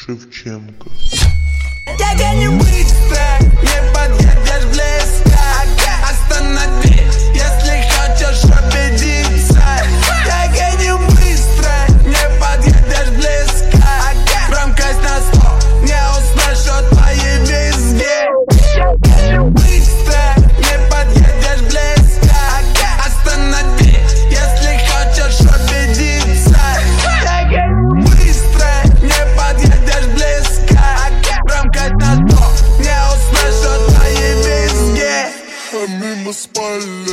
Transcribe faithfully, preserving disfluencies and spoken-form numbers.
Шевченко. Я гоню быстро, не подъедешь близко. Останови, если хочешь убедиться. Я гоню быстро, не подъедешь близко. Громкость на сто, не услышу твои визги. Я гоню быстро, не подъедешь близко. Останови, если хочешь убедиться. Я гоню быстро, не подъедешь близко. Громкость на сто, не услышу твои визги. А мимо спали